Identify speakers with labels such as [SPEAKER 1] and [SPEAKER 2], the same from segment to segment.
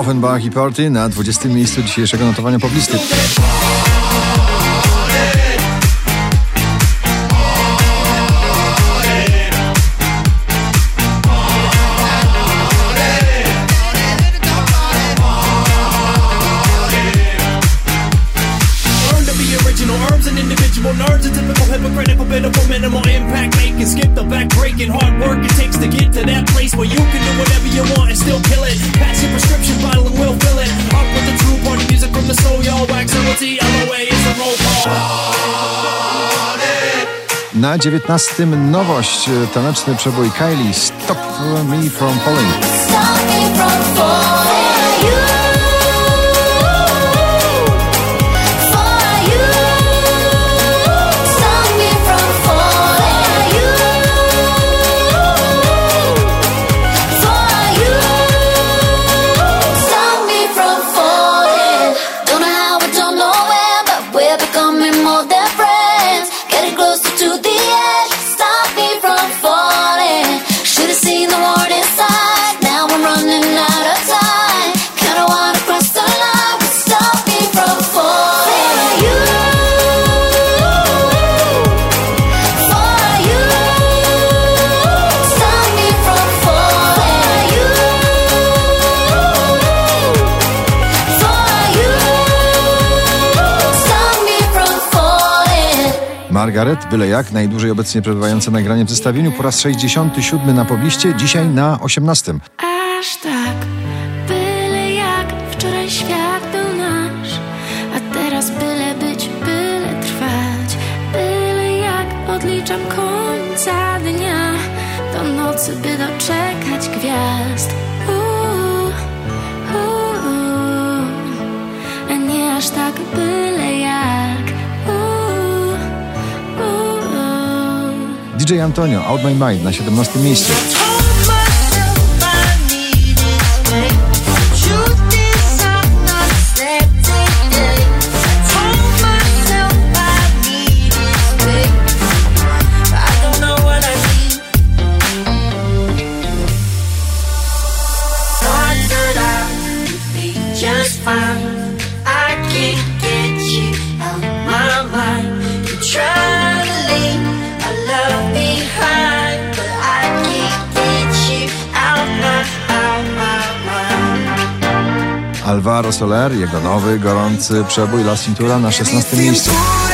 [SPEAKER 1] Offenbach i Party na 20. miejscu dzisiejszego notowania poblisty.
[SPEAKER 2] Nerves, a typical hypocritical bit of minimal impact, making skip the back-breaking hard work it takes to get to that place where you can do whatever you want and still kill it. Pass your prescription bottle and we'll fill it up with the true party music from the soul, y'all. Wax LOT, LOA is a roll call.
[SPEAKER 1] Na 19. nowość, taneczny przebój Kylie, Stop Me From Falling.
[SPEAKER 3] Stop me from falling.
[SPEAKER 1] Margaret, byle jak, najdłużej obecnie przebywające nagranie w zestawieniu, po raz 67 na pobliście, dzisiaj na 18.
[SPEAKER 4] Aż tak, byle jak, wczoraj świat był nasz, a teraz byle być, byle trwać, byle jak, odliczam końca dnia, do nocy, by doczekać gwiazd. A nie aż tak byle jak.
[SPEAKER 1] DJ Antonio, Out My Mind na 17. miejscu. Alvaro Soler, jego nowy, gorący przebój La Cintura na 16. miejscu.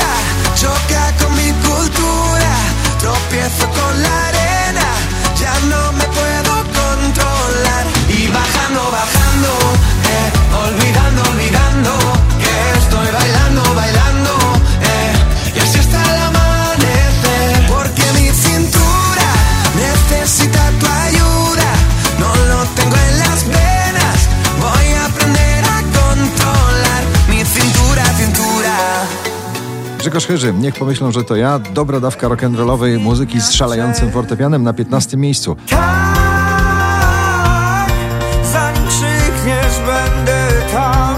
[SPEAKER 1] Grzegorz Chyży, niech pomyślą, że to ja. Dobra dawka rock'n'rollowej muzyki z szalejącym fortepianem na 15. miejscu.
[SPEAKER 5] Tak, zanim krzykniesz, będę tam.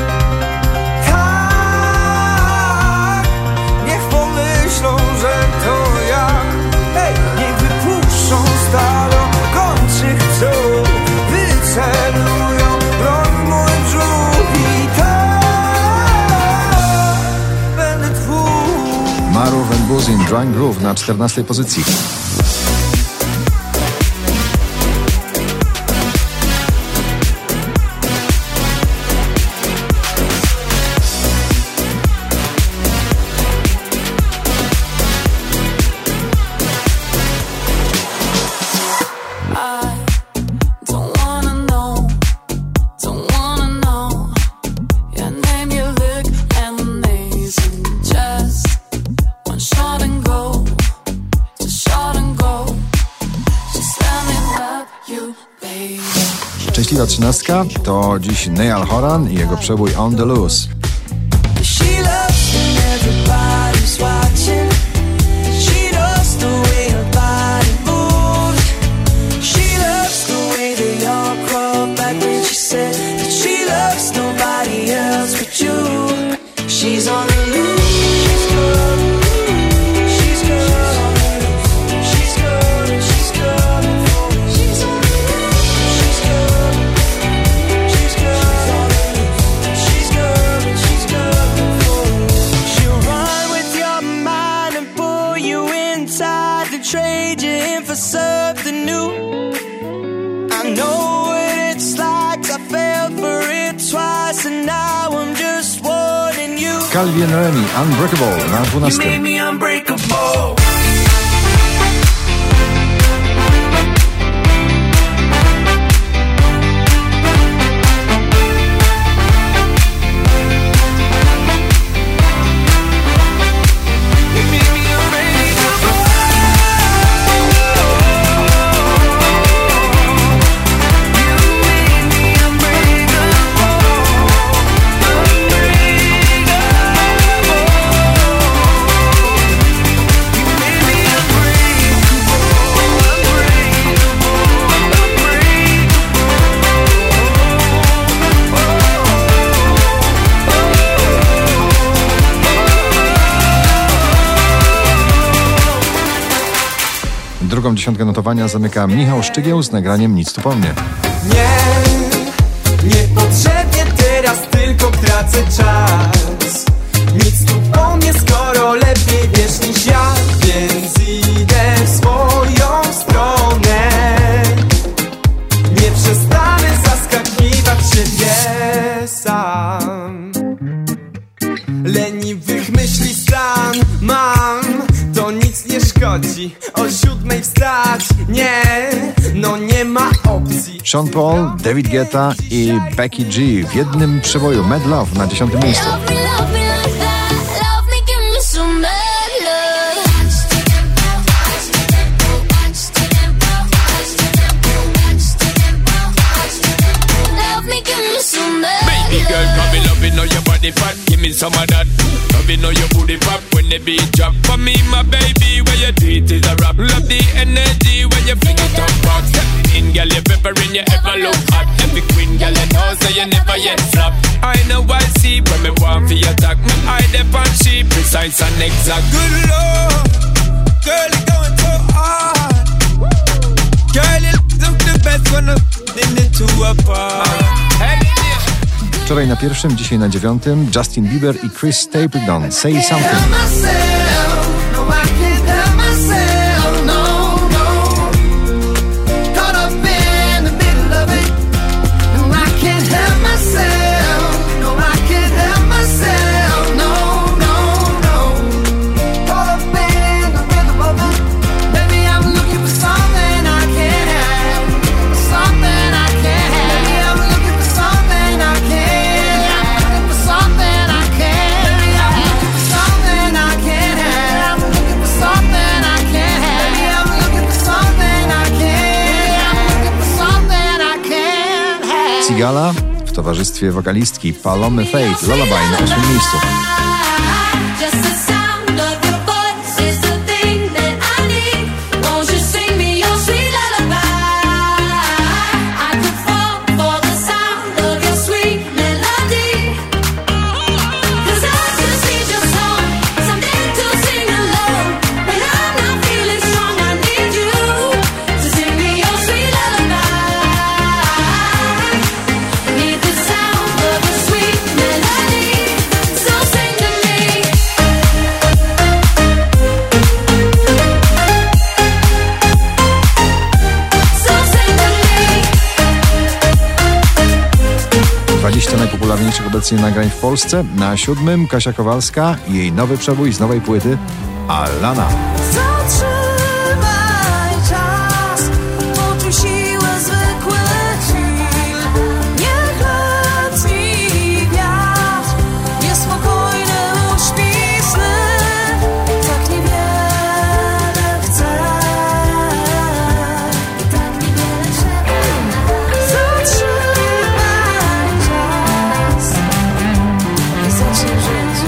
[SPEAKER 5] Tak, niech pomyślą, że to ja. Hej, niech wypuszczą stado, kończy chcą, wycelują broń w mój brzuch i
[SPEAKER 1] Marów and Buzin, Drunk Groove na 14. pozycji. Szczęśliwa 13 to dziś Niall Horan i jego przebój On The Loose.
[SPEAKER 5] trade you in for something new. I know what it's like, I fell for it twice and now I'm just warning you.
[SPEAKER 1] Calvin Remy, Unbreakable na
[SPEAKER 5] You
[SPEAKER 1] 12.
[SPEAKER 5] made me unbreakable.
[SPEAKER 1] Drugą dziesiątkę notowania zamyka Michał Szczygieł z nagraniem Nic tu po mnie.
[SPEAKER 5] Niepotrzebnie teraz tylko tracę czas. Nic tu po mnie, skoro lepiej wiesz niż ja. Więc idę w swoją stronę. Nie przestanę zaskakiwać siebie sam. Leniwych myśli stan mam, to nic nie szkodzi. O 7:00 wstać, nie, no nie ma opcji.
[SPEAKER 1] Sean Paul, David Guetta i Becky G w jednym przeboju Mad Love na 10. miejscu.
[SPEAKER 4] Love me like that. Love me, give me some mad love. Love me, give me some mad
[SPEAKER 2] Baby girl, come in love, you know your body fat. Give me some of that. Love, you know your booty pop when the beat drop. For me, my baby, where you do it is a rap. Love the energy when you fling it up back. In, girl, you peppering, you ever look hot. Every queen, girl, you know, so you never yet flop. I know I see when me want for your attack. Me eye dep on she precise and exact. Good lord, girl, you going so hard. Girl, you look the best when I'm in the two apart. Hey, yeah.
[SPEAKER 1] Wczoraj na 1, dzisiaj na 9 Justin Bieber i Chris Stapleton, Say Something. Sigala w towarzystwie wokalistki Palomy Faith, Lullaby na 8. miejscu.
[SPEAKER 4] Just the sound of your voice is the thing that I need. Won't you sing me your sweet lullaby? I could fall for the sound of your sweet melody. 'Cause I just need your song, something to sing along. When I'm not feeling strong, I need you to sing me your sweet lullaby. Need the sound of a sweet melody, so sing to me. So sing to me.
[SPEAKER 1] 20 najpopularniejszych obecnie nagrań w Polsce. Na 7 Kasia Kowalska i jej nowy przebój z nowej płyty Alana.
[SPEAKER 3] Zatrzymaj czas, poczuj siłę zwykłych chwil. Niech leci wiatr, niespokojny uśpi sny. Tak niewiele chcę, tak niewiele trzeba. Zatrzymaj czas i zacznij żyć.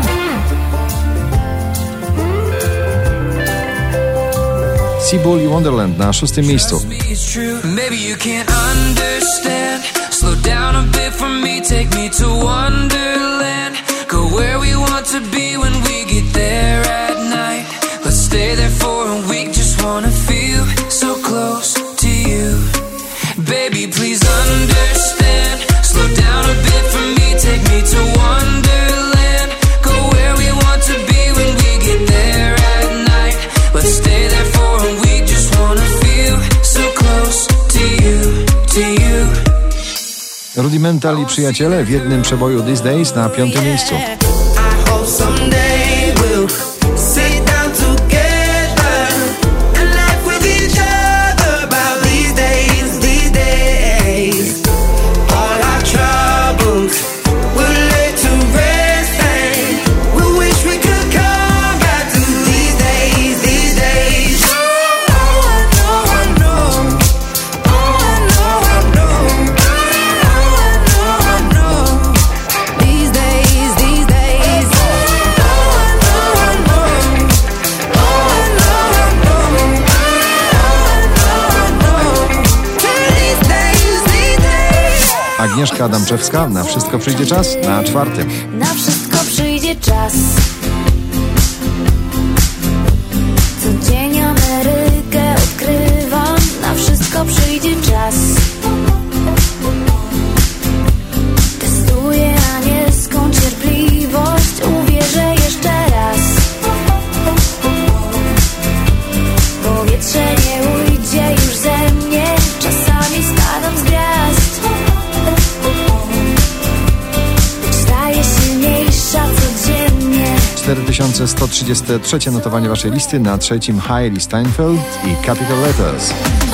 [SPEAKER 1] Seabull i Wonderland na 6. miejscu.
[SPEAKER 5] It's true. Maybe you can't understand. Slow down a bit for me, take me to Wonderland. Go where we want to be when we get there at night. Let's stay there for a week, just wanna feel so close to you. Baby, please understand. Slow down a bit for me, take me to Wonderland. Go where we want to be when we get there at night. Let's stay there for a
[SPEAKER 1] Rudimental i Przyjaciele w jednym przeboju These Days na 5. miejscu.
[SPEAKER 6] I hope someday we'll sit down together and laugh with each other about these days, these days. All our troubles we'll lay to rest and we wish we could come back to these days, these days. Oh, I know, I know. Oh, I know, I know. Oh, I know, I know. These days, these days. Oh, I know, I know. Oh, I know, I know. Oh, I know, I know. These days, these days.
[SPEAKER 1] Agnieszka Adamczewska, Na wszystko przyjdzie czas na 4.
[SPEAKER 3] Na wszystko przyjdzie czas. Co dzień Amerykę odkrywam. Na wszystko przyjdzie czas. Testuję anielską cierpliwość. Uwierzę jeszcze raz. Powietrze nie ujdzie już ze mnie. Czasami spadam z gwiazd. Staję silniejsza codziennie.
[SPEAKER 1] 4133 notowanie waszej listy, na 3. Hailey Steinfeld i Capital Letters.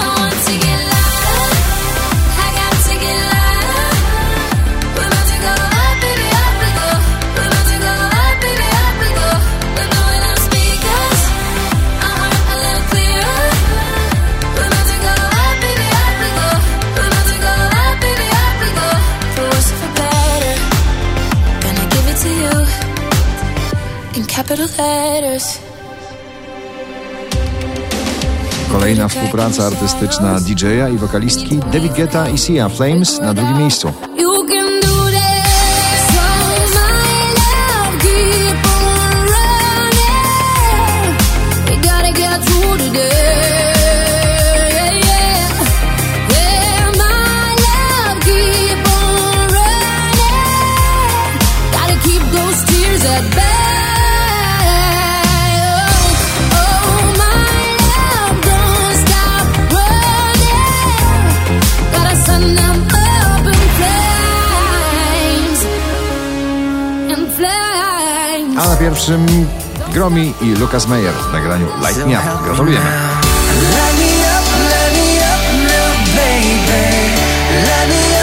[SPEAKER 4] Capital letters.
[SPEAKER 1] Kolejna współpraca artystyczna DJ-a i wokalistki David Guetta i Sia, Flames na 2. miejscu.
[SPEAKER 4] You can do this. So my love, keep on running. We gotta get through today. Yeah, my love, keep on running. Gotta keep those tears at bay.
[SPEAKER 1] A na 1. Gromi i Lucas Meyer w nagraniu Light Me Up. Gratulujemy.
[SPEAKER 6] Light me up, little baby. Light me up.